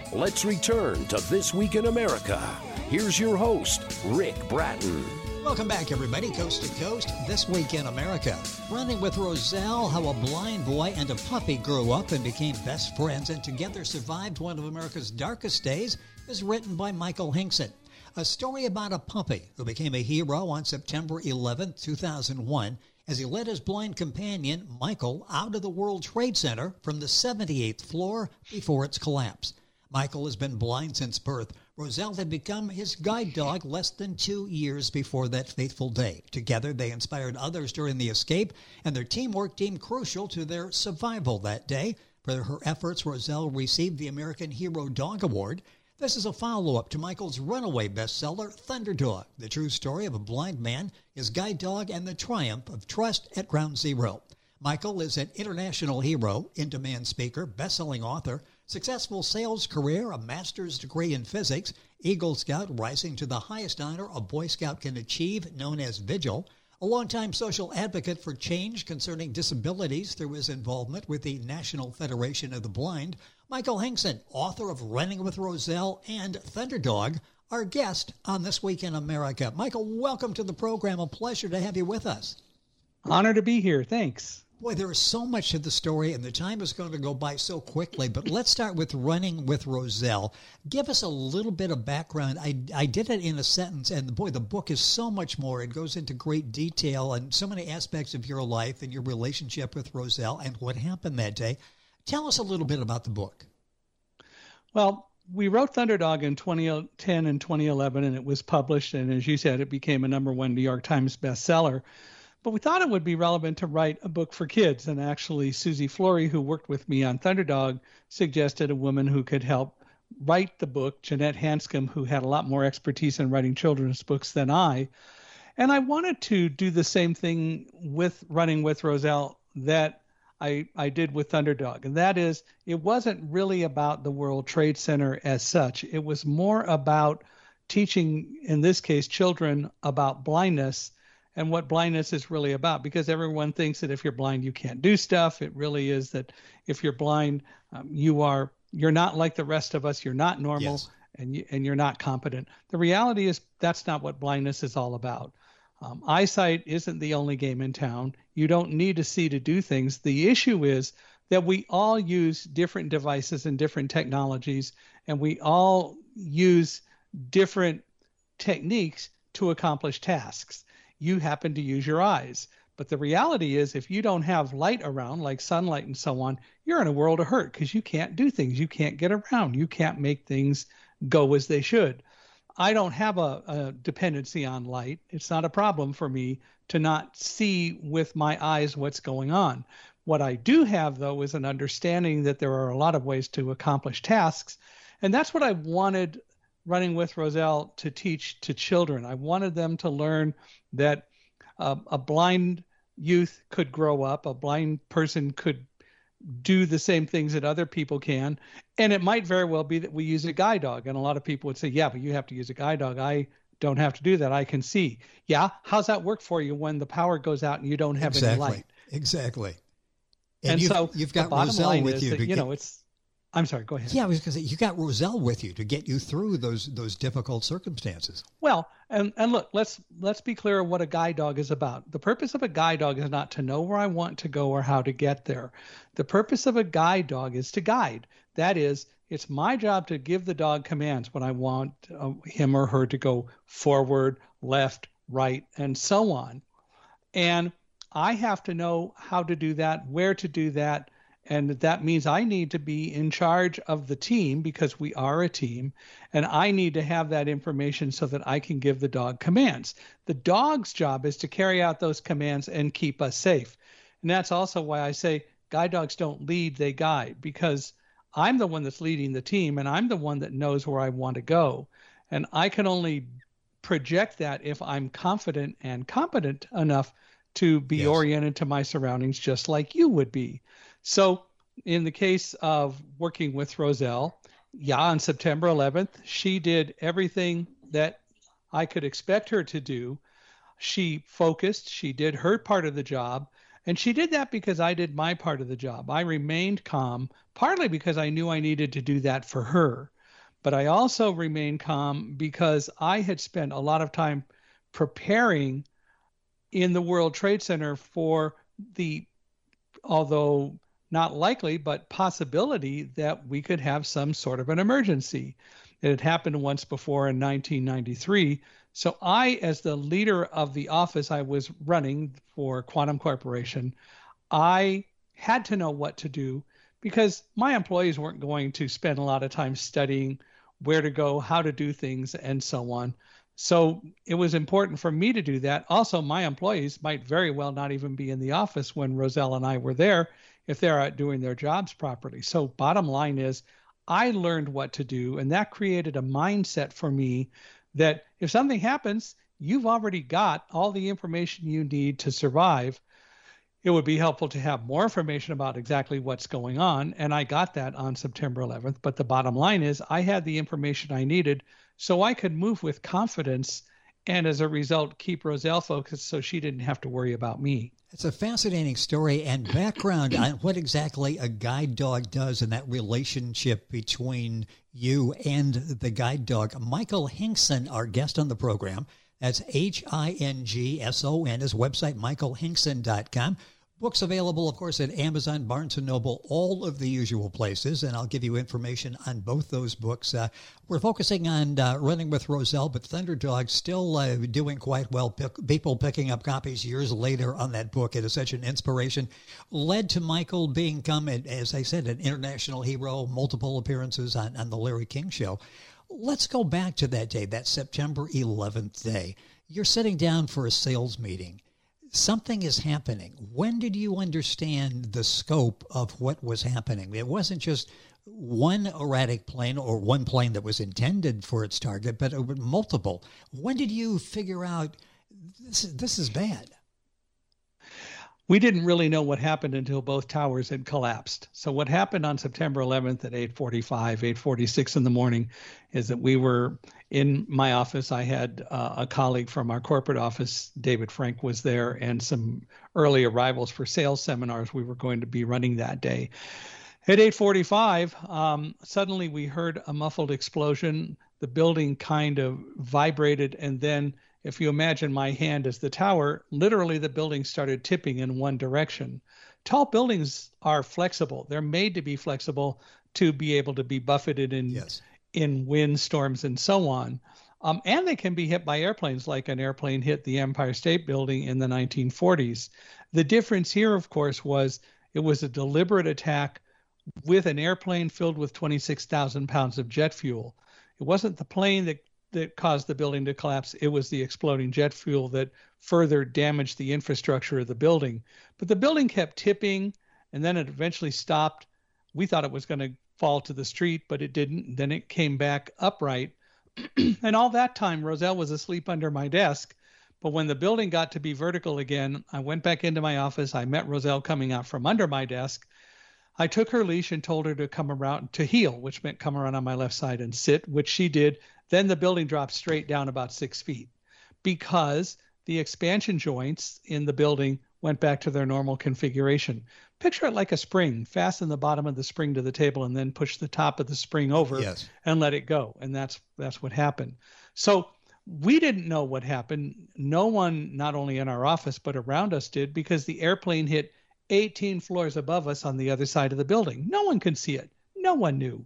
Let's return to This Week in America. Here's your host, Rick Bratton. Welcome back, everybody, coast to coast. This Week in America. Running with Roselle, how a blind boy and a puppy grew up and became best friends and together survived one of America's darkest days is written by Michael Hinkson. A story about a puppy who became a hero on September 11, 2001, as he led his blind companion, Michael, out of the World Trade Center from the 78th floor before its collapse. Michael has been blind since birth. Roselle had become his guide dog less than 2 years before that fateful day. Together, they inspired others during the escape, and their teamwork deemed crucial to their survival that day. For her efforts, Roselle received the American Hero Dog Award. This is a follow-up to Michael's runaway bestseller, Thunderdog, the true story of a blind man, his guide dog, and the triumph of trust at Ground Zero. Michael is an international hero, in-demand speaker, best-selling author, successful sales career, a master's degree in physics, Eagle Scout rising to the highest honor a Boy Scout can achieve, known as Vigil, a longtime social advocate for change concerning disabilities through his involvement with the National Federation of the Blind. Michael Hinkson, author of Running with Roselle and Thunderdog, our guest on This Week in America. Michael, welcome to the program. A pleasure to have you with us. Honor to be here. Thanks. Boy, there is so much to the story, and the time is going to go by so quickly, but let's start with Running with Roselle. Give us a little bit of background. I did it in a sentence, and boy, the book is so much more. It goes into great detail and so many aspects of your life and your relationship with Roselle and what happened that day. Tell us a little bit about the book. Well, we wrote Thunderdog in 2010 and 2011, and it was published, and as you said, it became a #1 New York Times bestseller. But we thought it would be relevant to write a book for kids. And actually, Susie Flory, who worked with me on Thunderdog, suggested a woman who could help write the book, Jeanette Hanscom, who had a lot more expertise in writing children's books than I. And I wanted to do the same thing with Running with Roselle that I did with Thunderdog. And that is, it wasn't really about the World Trade Center as such. It was more about teaching, in this case, children about blindness and what blindness is really about, because everyone thinks that if you're blind, you can't do stuff. It really is that if you're blind, you're not like the rest of us. You're not normal, yes. and you're not competent. The reality is that's not what blindness is all about. Eyesight isn't the only game in town. You don't need to see to do things. The issue is that we all use different devices and different technologies, and we all use different techniques to accomplish tasks. You happen to use your eyes. But the reality is if you don't have light around, like sunlight and so on, you're in a world of hurt because you can't do things. You can't get around. You can't make things go as they should. I don't have a dependency on light. It's not a problem for me to not see with my eyes what's going on. What I do have, though, is an understanding that there are a lot of ways to accomplish tasks. And that's what I wanted Running with Roselle to teach to children. I wanted them to learn that a blind youth could grow up, a blind person could do the same things that other people can, and it might very well be that we use a guide dog. And a lot of people would say, yeah, but you have to use a guide dog. I don't have to do that. I can see. Yeah, how's that work for you when the power goes out and you don't have any light? Exactly. And so you've got Roselle with you. I'm sorry, go ahead. Yeah, I was going to say, you got Roselle with you to get you through those difficult circumstances. Well, and look, let's be clear what a guide dog is about. The purpose of a guide dog is not to know where I want to go or how to get there. The purpose of a guide dog is to guide. That is, it's my job to give the dog commands when I want him or her to go forward, left, right, and so on. And I have to know how to do that, where to do that. And that means I need to be in charge of the team because we are a team. And I need to have that information so that I can give the dog commands. The dog's job is to carry out those commands and keep us safe. And that's also why I say guide dogs don't lead, they guide, because I'm the one that's leading the team and I'm the one that knows where I want to go. And I can only project that if I'm confident and competent enough to be oriented to my surroundings just like you would be. So in the case of working with Roselle, on September 11th, she did everything that I could expect her to do. She focused, she did her part of the job, and she did that because I did my part of the job. I remained calm, partly because I knew I needed to do that for her. But I also remained calm because I had spent a lot of time preparing in the World Trade Center for the, although not likely, but possibility that we could have some sort of an emergency. It had happened once before in 1993. So I, as the leader of the office I was running for Quantum Corporation, I had to know what to do because my employees weren't going to spend a lot of time studying where to go, how to do things, and so on. So it was important for me to do that. Also, my employees might very well not even be in the office when Roselle and I were there if they're out doing their jobs properly. So bottom line is, I learned what to do, and that created a mindset for me that if something happens, you've already got all the information you need to survive. It would be helpful to have more information about exactly what's going on, and I got that on September 11th. But the bottom line is I had the information I needed so I could move with confidence and as a result keep Roselle focused so she didn't have to worry about me. It's a fascinating story and background on what exactly a guide dog does and that relationship between you and the guide dog. Michael Hingson, our guest on the program, that's Hingson. His website, michaelhingson.com. Books available, of course, at Amazon, Barnes & Noble, all of the usual places, and I'll give you information on both those books. We're focusing on Running with Roselle, but Thunderdog still doing quite well. People picking up copies years later on that book. It is such an inspiration. Led to Michael become, as I said, an international hero, multiple appearances on the Larry King Show. Let's go back to that day, that September 11th day. You're sitting down for a sales meeting. Something is happening. When did you understand the scope of what was happening? It wasn't just one erratic plane or one plane that was intended for its target, but multiple. When did you figure out this is bad? We didn't really know what happened until both towers had collapsed. So what happened on September 11th at 8:45, 8:46 in the morning is that we were in my office. I had a colleague from our corporate office, David Frank, was there, and some early arrivals for sales seminars we were going to be running that day. At 8:45, suddenly we heard a muffled explosion. The building kind of vibrated, and then if you imagine my hand as the tower, literally the building started tipping in one direction. Tall buildings are flexible. They're made to be flexible to be able to be buffeted in windstorms and so on. And they can be hit by airplanes, like an airplane hit the Empire State Building in the 1940s. The difference here, of course, was it was a deliberate attack with an airplane filled with 26,000 pounds of jet fuel. It wasn't the plane that caused the building to collapse. It was the exploding jet fuel that further damaged the infrastructure of the building. But the building kept tipping, and then it eventually stopped. We thought it was going to fall to the street, but it didn't. Then it came back upright. And all that time, Roselle was asleep under my desk. But when the building got to be vertical again, I went back into my office. I met Roselle coming out from under my desk. I took her leash and told her to come around, to heel, which meant come around on my left side and sit, which she did. Then the building dropped straight down about 6 feet because the expansion joints in the building went back to their normal configuration. Picture it like a spring. Fasten the bottom of the spring to the table and then push the top of the spring over and let it go. And that's what happened. So we didn't know what happened. No one, not only in our office, but around us did, because the airplane hit 18 floors above us on the other side of the building. No one could see it. No one knew.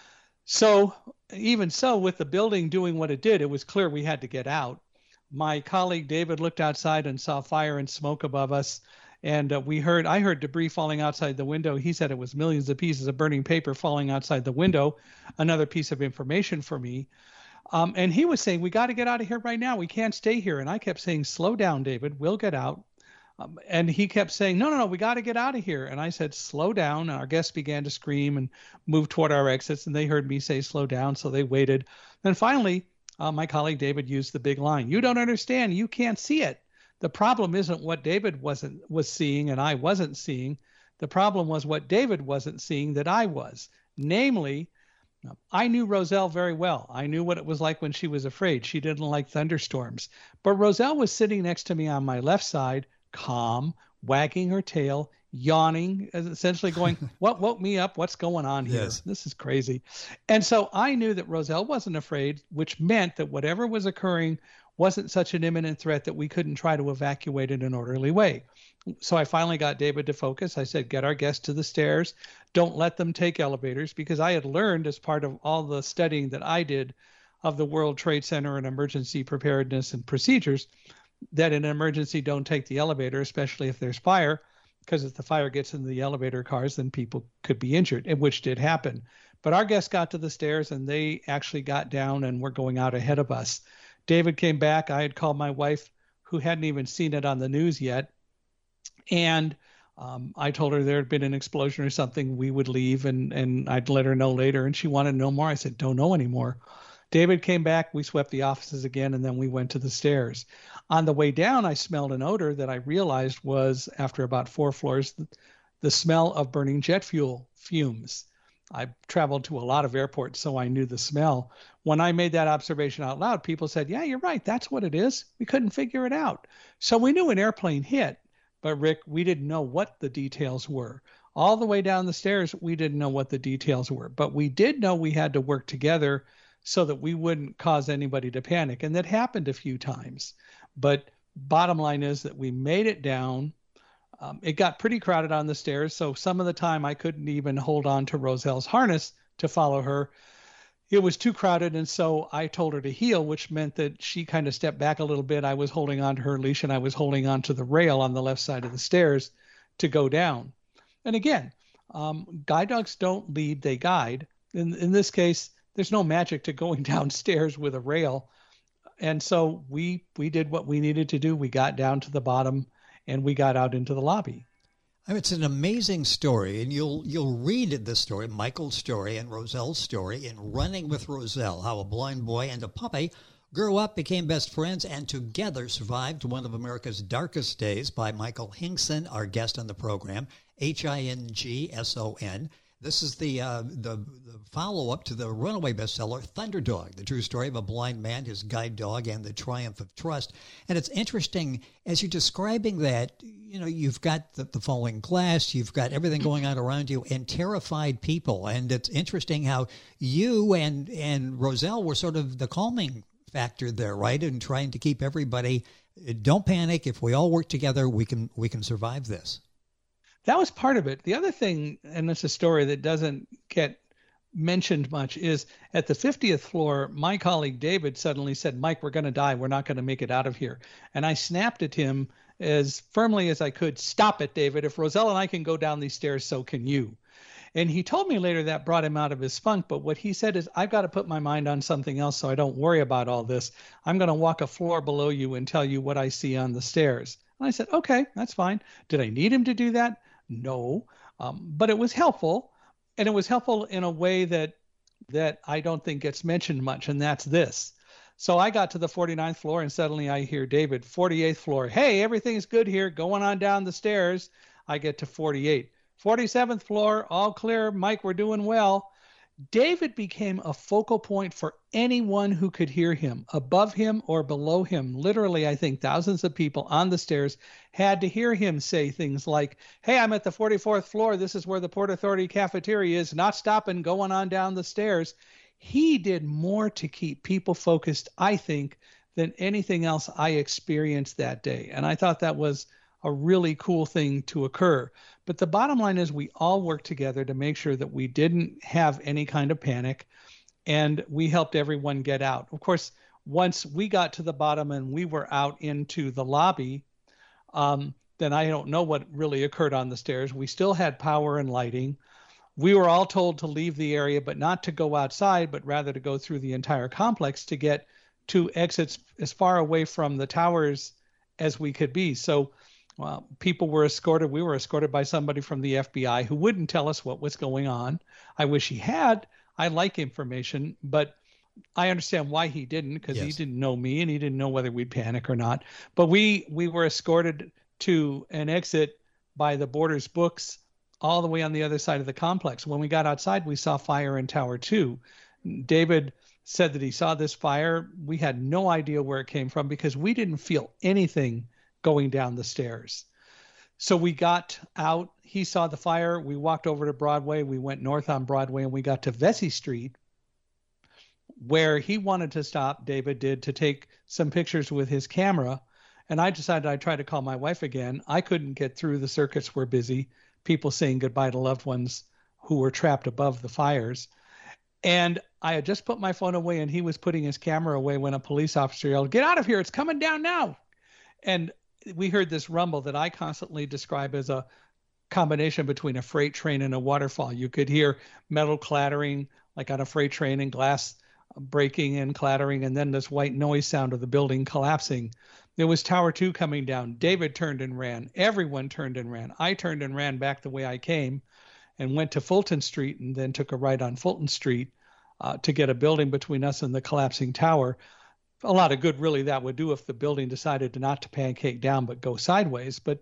So even so, with the building doing what it did, it was clear we had to get out. My colleague David looked outside and saw fire and smoke above us. And I heard debris falling outside the window. He said it was millions of pieces of burning paper falling outside the window. Another piece of information for me. And he was saying, we got to get out of here right now. We can't stay here. And I kept saying, slow down, David, we'll get out. And he kept saying, no, we got to get out of here. And I said, slow down. And our guests began to scream and move toward our exits. And they heard me say, slow down. So they waited. Then finally, my colleague David used the big line. You don't understand. You can't see it. The problem isn't what David was seeing and I wasn't seeing. The problem was what David wasn't seeing that I was. Namely, I knew Roselle very well. I knew what it was like when she was afraid. She didn't like thunderstorms. But Roselle was sitting next to me on my left side, calm, wagging her tail, yawning, essentially going, what woke me up? What's going on here? Yes. This is crazy. And so I knew that Roselle wasn't afraid, which meant that whatever was occurring wasn't such an imminent threat that we couldn't try to evacuate in an orderly way. So I finally got David to focus. I said, get our guests to the stairs. Don't let them take elevators, because I had learned as part of all the studying that I did of the World Trade Center and emergency preparedness and procedures that in an emergency, don't take the elevator, especially if there's fire, because if the fire gets into the elevator cars, then people could be injured, and which did happen. But our guests got to the stairs and they actually got down and were going out ahead of us. David came back. I had called my wife, who hadn't even seen it on the news yet. And I told her there had been an explosion or something. We would leave and I'd let her know later. And she wanted to know more. I said, don't know anymore. David came back. We swept the offices again, and then we went to the stairs. On the way down, I smelled an odor that I realized was, after about 4 floors, the smell of burning jet fuel fumes. I traveled to a lot of airports, so I knew the smell. When I made that observation out loud, people said, yeah, you're right. That's what it is. We couldn't figure it out. So we knew an airplane hit, but Rick, we didn't know what the details were. All the way down the stairs, we didn't know what the details were, but we did know we had to work together so that we wouldn't cause anybody to panic. And that happened a few times. But bottom line is that we made it down. It got pretty crowded on the stairs, so some of the time I couldn't even hold on to Roselle's harness to follow her. It was too crowded, and so I told her to heel, which meant that she kind of stepped back a little bit. I was holding on to her leash, and I was holding on to the rail on the left side of the stairs to go down. And again, guide dogs don't lead, they guide. In this case, there's no magic to going downstairs with a rail. And so we did what we needed to do. We got down to the bottom and we got out into the lobby. It's an amazing story, and you'll read this story, Michael's story and Roselle's story, in Running with Roselle, how a blind boy and a puppy grew up, became best friends, and together survived one of America's darkest days, by Michael Hingson, our guest on the program, Hingson. This is the follow-up to the runaway bestseller, Thunderdog, the true story of a blind man, his guide dog, and the triumph of trust. And it's interesting, as you're describing that, you've got the falling glass, you've got everything going on around you, and terrified people. And it's interesting how you and Roselle were sort of the calming factor there, right? And trying to keep everybody, don't panic. If we all work together, we can survive this. That was part of it. The other thing, and it's a story that doesn't get mentioned much, is at the 50th floor, my colleague David suddenly said, Mike, we're going to die. We're not going to make it out of here. And I snapped at him as firmly as I could, stop it, David. If Roselle and I can go down these stairs, so can you. And he told me later that brought him out of his funk. But what he said is, I've got to put my mind on something else so I don't worry about all this. I'm going to walk a floor below you and tell you what I see on the stairs. And I said, okay, that's fine. Did I need him to do that? No, but it was helpful, and it was helpful in a way that I don't think gets mentioned much, and that's this. So I got to the 49th floor, and suddenly I hear David, 48th floor, hey, everything's good here, going on down the stairs. I get to 48. 47th floor, all clear, Mike, we're doing well. David became a focal point for anyone who could hear him, above him or below him. Literally, I think thousands of people on the stairs had to hear him say things like, hey, I'm at the 44th floor. This is where the Port Authority cafeteria is. Not stopping, going on down the stairs. He did more to keep people focused, I think, than anything else I experienced that day. And I thought that was a really cool thing to occur. But the bottom line is we all worked together to make sure that we didn't have any kind of panic, and we helped everyone get out. Of course, once we got to the bottom and we were out into the lobby, then I don't know what really occurred on the stairs. We still had power and lighting. We were all told to leave the area, but not to go outside, but rather to go through the entire complex to get to exits as far away from the towers as we could be. So people were escorted. We were escorted by somebody from the FBI who wouldn't tell us what was going on. I wish he had. I like information, but I understand why he didn't, because He didn't know me and he didn't know whether we'd panic or not. But we were escorted to an exit by the Borders books all the way on the other side of the complex. When we got outside, we saw fire in Tower 2. David said that he saw this fire. We had no idea where it came from because we didn't feel anything going down the stairs. So we got out. He saw the fire. We walked over to Broadway. We went north on Broadway, and we got to Vesey Street, where he wanted to stop, David did, to take some pictures with his camera. And I decided I'd try to call my wife again. I couldn't get through. The circuits were busy, people saying goodbye to loved ones who were trapped above the fires. And I had just put my phone away, and he was putting his camera away when a police officer yelled, "Get out of here, it's coming down now." And we heard this rumble that I constantly describe as a combination between a freight train and a waterfall. You could hear metal clattering like on a freight train, and glass breaking and clattering, and then this white noise sound of the building collapsing. There was Tower 2 coming down. David turned and ran. Everyone turned and ran. I turned and ran back the way I came and went to Fulton Street, and then took a right on Fulton Street to get a building between us and the collapsing tower. A lot of good, really, that would do if the building decided to not to pancake down but go sideways. But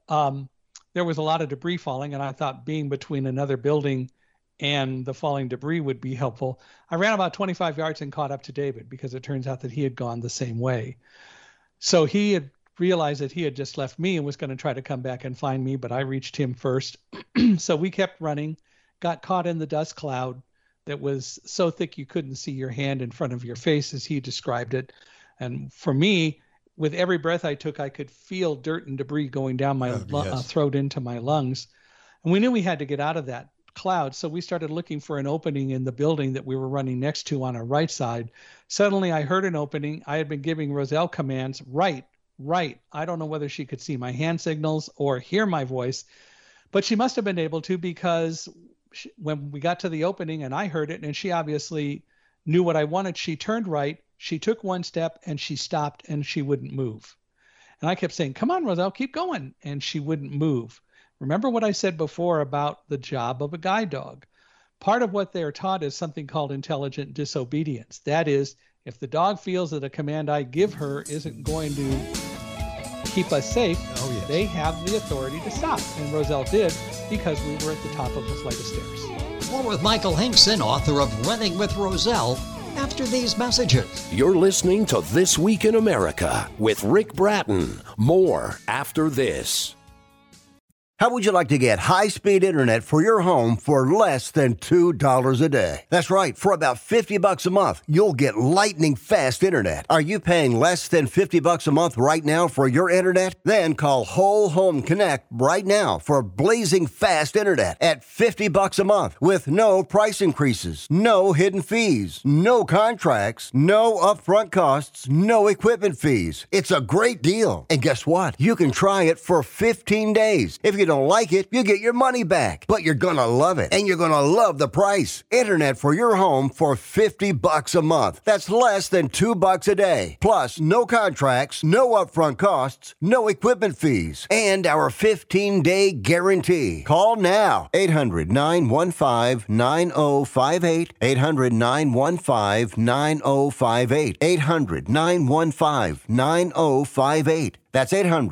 there was a lot of debris falling, and I thought being between another building and the falling debris would be helpful. I ran about 25 yards and caught up to David, because it turns out that he had gone the same way. So he had realized that he had just left me and was going to try to come back and find me, but I reached him first. So we kept running, got caught in the dust cloud that was so thick you couldn't see your hand in front of your face, as he described it. And for me, with every breath I took, I could feel dirt and debris going down my throat into my lungs. And we knew we had to get out of that cloud. So we started looking for an opening in the building that we were running next to on our right side. Suddenly I heard an opening. I had been giving Roselle commands, right. I don't know whether she could see my hand signals or hear my voice, but she must have been able to, because when we got to the opening and I heard it, and she obviously knew what I wanted, she turned right, she took one step, and she stopped, and she wouldn't move. And I kept saying, "Come on, Roselle, keep going." And she wouldn't move. Remember what I said before about the job of a guide dog. Part of what they're taught is something called intelligent disobedience. That is, if the dog feels that a command I give her isn't going to keep us safe, they have the authority to stop. And Roselle did, because we were at the top of a flight of stairs. More with Michael Hinkson, author of Running with Roselle, after these messages. You're listening to This Week in America with Rick Bratton. More after this. How would you like to get high-speed internet for your home for less than $2 a day? That's right. For about $50 a month, you'll get lightning-fast internet. Are you paying less than $50 a month right now for your internet? Then call Whole Home Connect right now for blazing fast internet at $50 a month with no price increases, no hidden fees, no contracts, no upfront costs, no equipment fees. It's a great deal. And guess what? You can try it for 15 days. If you don't like it, you get your money back. But you're gonna love it, and you're gonna love the price. Internet for your home for $50 a month. That's less than $2 a day. Plus, no contracts, no upfront costs, no equipment fees, and our 15-day guarantee. Call now. 800-915-9058. 800-915-9058. 800-915-9058. That's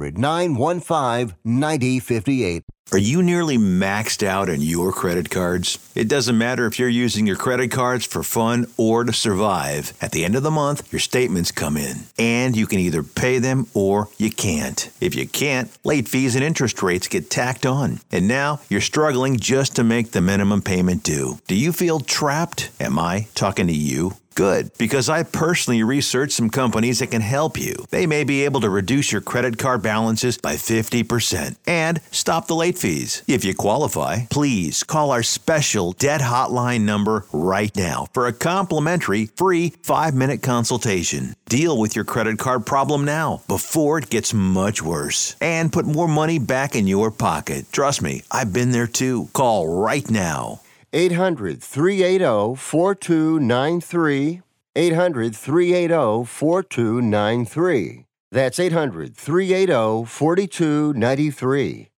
800-915-9058. Are you nearly maxed out on your credit cards? It doesn't matter if you're using your credit cards for fun or to survive. At the end of the month, your statements come in, and you can either pay them or you can't. If you can't, late fees and interest rates get tacked on. And now you're struggling just to make the minimum payment due. Do you feel trapped? Am I talking to you? Good, because I personally researched some companies that can help you. They may be able to reduce your credit card balances by 50% and stop the late fees. If you qualify, please call our special debt hotline number right now for a complimentary free 5-minute consultation. Deal with your credit card problem now before it gets much worse and put more money back in your pocket. Trust me, I've been there too. Call right now. 800-380-4293. 800-380-4293. That's 800-380-4293.